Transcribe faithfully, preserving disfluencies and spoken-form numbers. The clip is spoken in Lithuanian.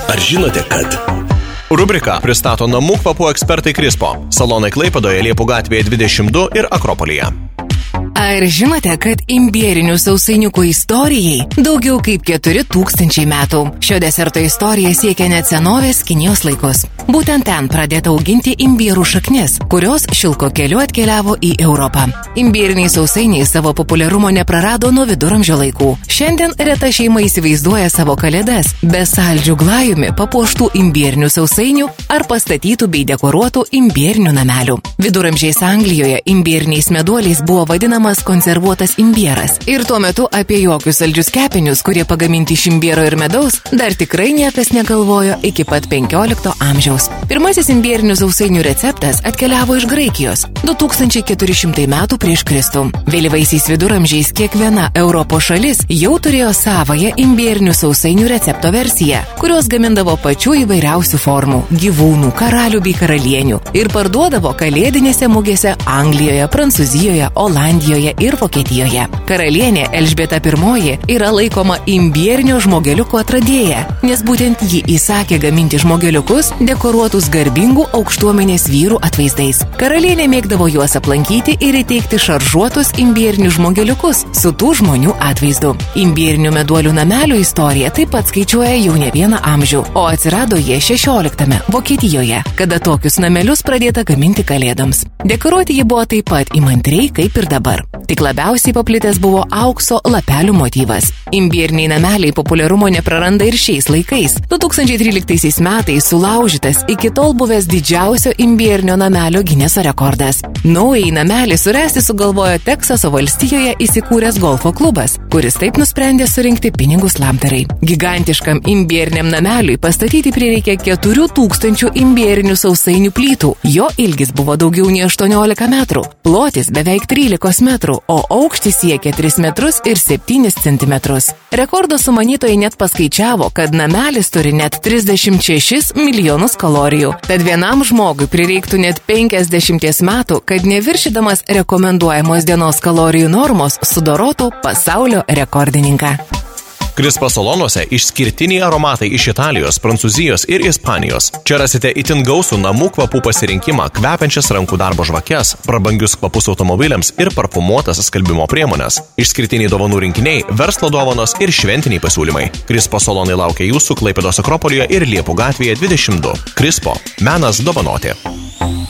Ar žinote, kad... Rubrika pristato namų kvapų ekspertai Krispo. Salonai Klaipėdoje, Liepų gatvėje dvidešimt du ir Akropolyje. Ar žinote, kad imbierinių sausainiukų istorijai daugiau kaip keturi tūkstančiai metų? Šio deserto istorija siekia net senovės Kinijos laikus. Būtent ten pradėta auginti imbierų šaknis, kurios šilko keliu atkeliavo į Europą. Imbieriniai sausainiai savo populiarumo neprarado nuo viduramžio laikų. Šiandien reta šeima įsivaizduoja savo kalėdas be saldžių glajumi papuoštų imbierinių sausainių ar pastatytų bei dekoruotų imbierinių namelių. Viduramžiais Anglijoje imbieriniais meduoliais buvo vadinamas konservuotas imbieras. Ir tuo metu apie jokius saldžius kepinius, kurie pagaminti iš imbiero ir medaus, dar tikrai niekas negalvojo iki pat penkiolikto amžiaus. Pirmasis imbierinių sausainių receptas atkeliavo iš Graikijos du tūkstančiai keturi šimtai metų prieš Kristų. Vėlyvaisiais viduramžiais kiekviena Europos šalis jau turėjo savąją imbierinių sausainių recepto versiją, kurios gamindavo pačių įvairiausių formų – gyvūnų, karalių bei karalienių ir parduodavo kalėdinėse mugėse Anglijoje, Prancūzijoje, Olandijoje ir Vokietijoje. Karalienė Elžbieta pirmoji yra laikoma imbierinio žmogeliuko atradėja, nes būtent ji įsakė gaminti žmogeliukus dekoruotus garbingų aukštuomenės vyrų atvaizdais. Karalienė mėgdavo juos aplankyti ir įteikti šaržuotus imbierinius žmogeliukus su tų žmonių atvaizdu. Imbierinių meduolių namelių istorija taip pat skaičiuoja jau ne vieną amžių, o atsirado jie šešioliktame Vokietijoje, kada tokius namelius pradėta gaminti kalėdoms. Dekoruoti jie buvo taip pat įmantriai kaip ir dabar. Tik labiausiai paplitęs buvo aukso lapelių motyvas. Imbieriniai nameliai populiarumo nepraranda ir šiais laikais. du tūkstančiai tryliktaisiais metais sulaužytas iki tol buvęs didžiausio imbierinio namelio Gineso rekordas. Naująjį namelį surasti sugalvojo Teksaso valstijoje įsikūręs golfo klubas, kuris taip nusprendė surinkti pinigus labdarai. Gigantiškam imbieriniam nameliui pastatyti prireikė keturių tūkstančių imbierinių sausainių plytų. Jo ilgis buvo daugiau nei aštuoniolika metrų, plotis beveik trylika metrų, o aukštis siekia tris metrus ir septynis centimetrus. Rekordo sumanytojai net paskaičiavo, kad namelis turi net trisdešimt šešis milijonus kalorijų. Tad vienam žmogui prireiktų net penkiasdešimties metų, kad neviršydamas rekomenduojamos dienos kalorijų normos sudorotų pasaulio rekordininką. Krispo salonuose išskirtiniai aromatai iš Italijos, Prancūzijos ir Ispanijos. Čia rasite itin gausų namų kvapų pasirinkimą, kvepiančias rankų darbo žvakes, prabangius kvapus automobiliams ir parfumuotas skalbimo priemonės. Išskirtiniai dovanų rinkiniai, verslo dovanos ir šventiniai pasiūlymai. Krispo salonai laukia jūsų Klaipėdos Akropolyje ir Liepų gatvėje dvidešimt du. Krispo – menas dovanoti.